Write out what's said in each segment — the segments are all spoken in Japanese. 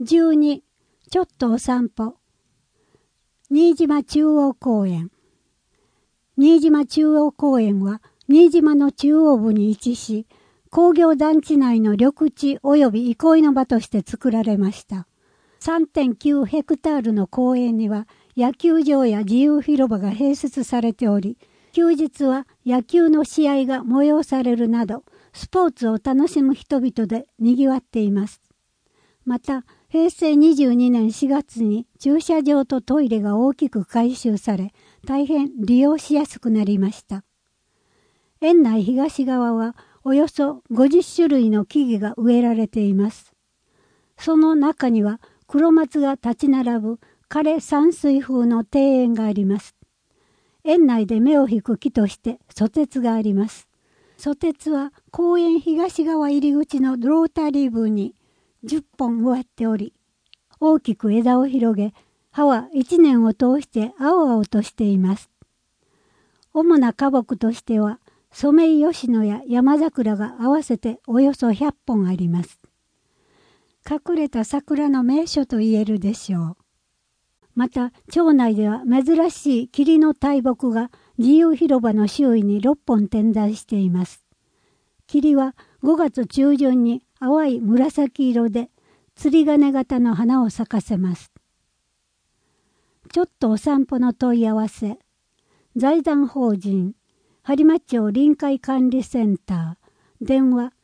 12、ちょっとお散歩。新島中央公園。新島中央公園は、新島の中央部に位置し、工業団地内の緑地及び憩いの場として作られました。3.9 ヘクタールの公園には、野球場や自由広場が併設されており、休日は野球の試合が催されるなど、スポーツを楽しむ人々で賑わっています。また、平成22年4月に駐車場とトイレが大きく改修され、大変利用しやすくなりました。園内東側はおよそ50種類の木々が植えられています。その中には黒松が立ち並ぶ枯山水風の庭園があります。園内で目を引く木として蘇鉄があります。蘇鉄は公園東側入り口のロータリー部に10本植わっており、大きく枝を広げ、葉は1年を通して青々としています。主な花木としては、ソメイヨシノや山桜が合わせておよそ100本あります。隠れた桜の名所と言えるでしょう。また、町内では珍しい桐の大木が自由広場の周囲に6本点在しています。桐は5月中旬に淡い紫色で釣り鐘型の花を咲かせます。ちょっとお散歩の問い合わせ。財団法人播磨町臨海管理センター。電話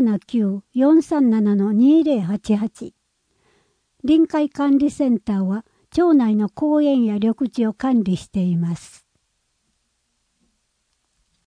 079-437-2088。臨海管理センターは町内の公園や緑地を管理しています。